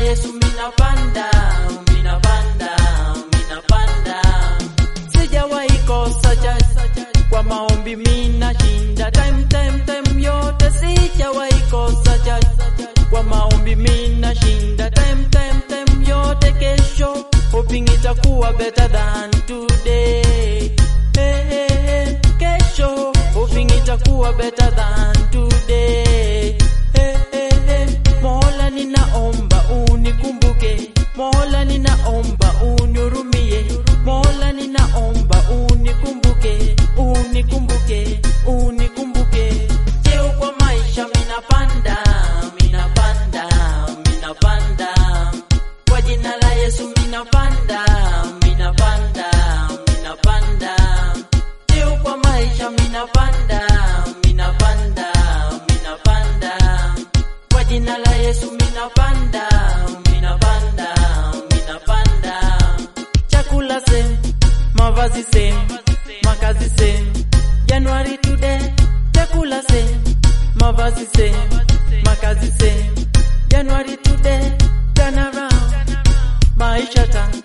Yesu minapanda, minapanda, minapanda. Sijawahi kosa church, kwa maombi minashinda time yote. Sijawahi kosa church, kwa maombi minashinda time yote. Kesho hoping itakuwa better than today. Kesho hoping itakuwa better than today. Mola ninaomba unikumbuke, Mola ninaomba unihurumie, Mola ninaomba unikumbuke, unikumbuke, unikumbuke. Cheo kwa maisha minapanda, minapanda, minapanda. Kwa jina la Yesu minapanda, minapanda, minapanda. Cheo kwa maisha minapanda, minapanda, minapanda. Kwa jina la Yesu minapanda, minapanda, minapanda. Chakula same, mavazi same, makazi same. January today, chakula same, mavazi same, makazi same. January today, turn around, maisha turn